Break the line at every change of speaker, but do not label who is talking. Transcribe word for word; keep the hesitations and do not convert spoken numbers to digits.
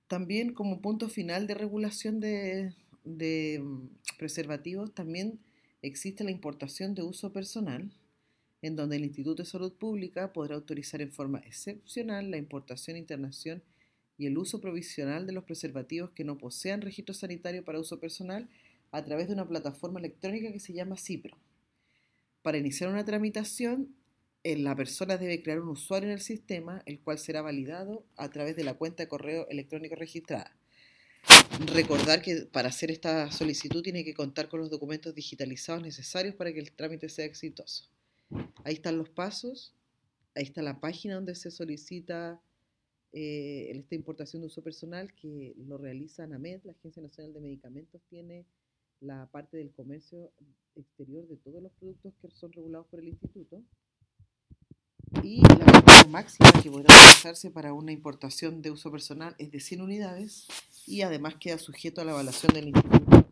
También como punto final de regulación de, de mm, preservativos, también existe la importación de uso personal, en donde el Instituto de Salud Pública podrá autorizar en forma excepcional la importación, internación y el uso provisional de los preservativos que no posean registro sanitario para uso personal a través de una plataforma electrónica que se llama CIPRO. Para iniciar una tramitación, eh, la persona debe crear un usuario en el sistema, el cual será validado a través de la cuenta de correo electrónico registrada. Recordar que para hacer esta solicitud tiene que contar con los documentos digitalizados necesarios para que el trámite sea exitoso. Ahí están los pasos, ahí está la página donde se solicita eh, esta importación de uso personal, que lo realiza ANAMED, la Agencia Nacional de Medicamentos, tiene la parte del comercio exterior de todos los productos que son regulados por el instituto, y la cantidad máxima que podrá utilizarse para una importación de uso personal es de cien unidades, y además queda sujeto a la evaluación del instituto